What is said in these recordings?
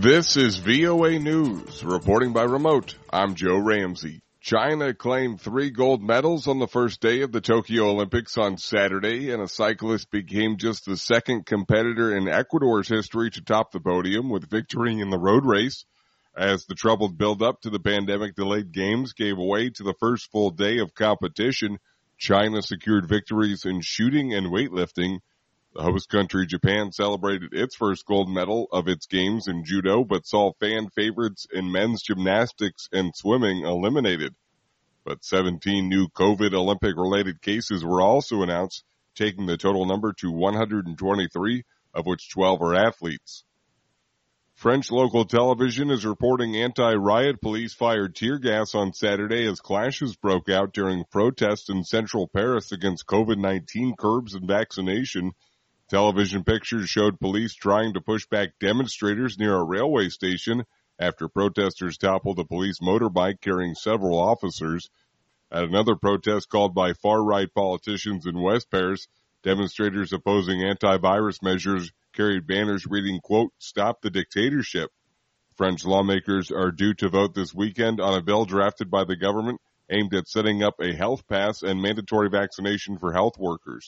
This is VOA News, reporting by remote. I'm Joe Ramsey. China claimed 3 gold medals on the first day of the Tokyo Olympics on Saturday, and a cyclist became just the second competitor in Ecuador's history to top the podium with victory in the road race. As the troubled build-up to the pandemic-delayed games gave way to the first full day of competition, China secured victories in shooting and weightlifting. The host country, Japan, celebrated its first gold medal of its games in judo, but saw fan favorites in men's gymnastics and swimming eliminated. But 17 new COVID Olympic-related cases were also announced, taking the total number to 123, of which 12 are athletes. French local television is reporting anti-riot police fired tear gas on Saturday as clashes broke out during protests in central Paris against COVID-19 curbs and vaccination. Television pictures showed police trying to push back demonstrators near a railway station after protesters toppled a police motorbike carrying several officers. At another protest called by far-right politicians in West Paris, demonstrators opposing anti-virus measures carried banners reading, quote, "Stop the dictatorship." French lawmakers are due to vote this weekend on a bill drafted by the government aimed at setting up a health pass and mandatory vaccination for health workers.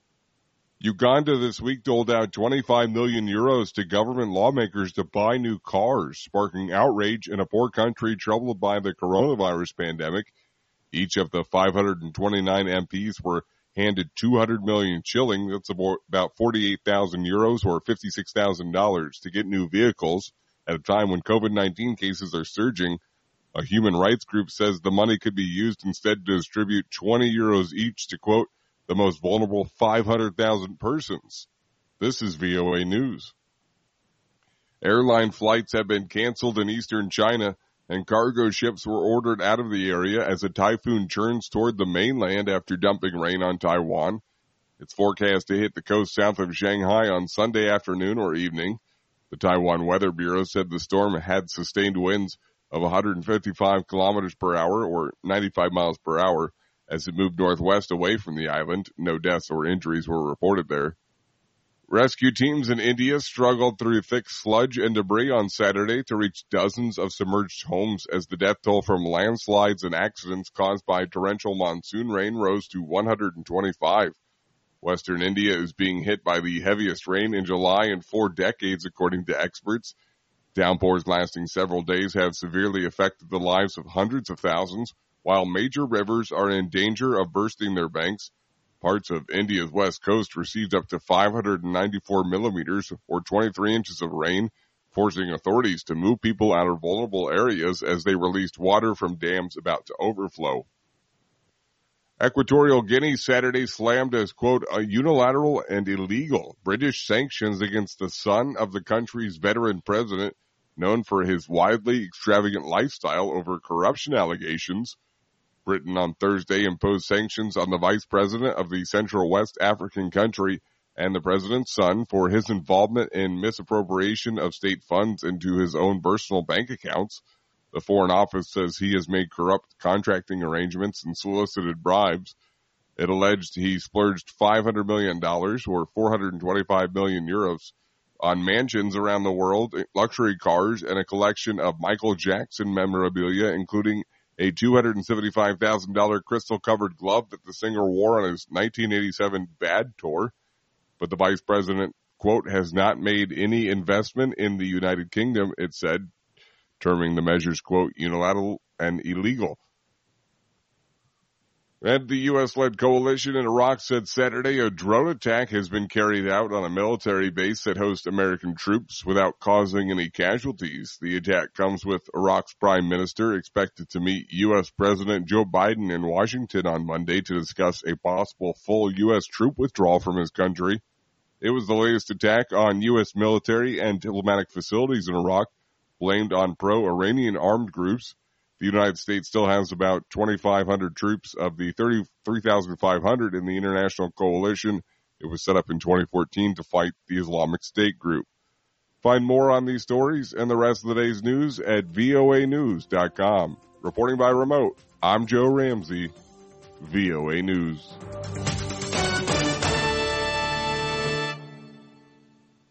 Uganda this week doled out 25 million euros to government lawmakers to buy new cars, sparking outrage in a poor country troubled by the coronavirus pandemic. Each of the 529 MPs were handed 200 million shilling, that's about 48,000 euros or $56,000 to get new vehicles at a time when COVID-19 cases are surging. A human rights group says the money could be used instead to distribute 20 euros each to, quote, the most vulnerable 500,000 persons. This is VOA News. Airline flights have been canceled in eastern China, and cargo ships were ordered out of the area as a typhoon churns toward the mainland after dumping rain on Taiwan. It's forecast to hit the coast south of Shanghai on Sunday afternoon or evening. The Taiwan Weather Bureau said the storm had sustained winds of 155 kilometers per hour or 95 miles per hour. As it moved northwest away from the island, no deaths or injuries were reported there. Rescue teams in India struggled through thick sludge and debris on Saturday to reach dozens of submerged homes as the death toll from landslides and accidents caused by torrential monsoon rain rose to 125. Western India is being hit by the heaviest rain in July in 4 decades, according to experts. Downpours lasting several days have severely affected the lives of hundreds of thousands, while major rivers are in danger of bursting their banks. Parts of India's west coast received up to 594 millimeters or 23 inches of rain, forcing authorities to move people out of vulnerable areas as they released water from dams about to overflow. Equatorial Guinea Saturday slammed as, quote, a unilateral and illegal British sanctions against the son of the country's veteran president, known for his widely extravagant lifestyle over corruption allegations. Britain on Thursday imposed sanctions on the vice president of the Central West African country and the president's son for his involvement in misappropriation of state funds into his own personal bank accounts. The Foreign Office says he has made corrupt contracting arrangements and solicited bribes. It alleged he splurged $500 million or 425 million euros on mansions around the world, luxury cars, and a collection of Michael Jackson memorabilia, including a $275,000 crystal-covered glove that the singer wore on his 1987 Bad tour. But the vice president, quote, has not made any investment in the United Kingdom, it said, terming the measures, quote, unilateral and illegal. And the U.S.-led coalition in Iraq said Saturday a drone attack has been carried out on a military base that hosts American troops without causing any casualties. The attack comes with Iraq's prime minister expected to meet U.S. President Joe Biden in Washington on Monday to discuss a possible full U.S. troop withdrawal from his country. It was the latest attack on U.S. military and diplomatic facilities in Iraq, blamed on pro-Iranian armed groups. The United States still has about 2,500 troops of the 33,500 in the international coalition. It was set up in 2014 to fight the Islamic State group. Find more on these stories and the rest of the day's news at voanews.com. Reporting by remote, I'm Joe Ramsey, VOA News.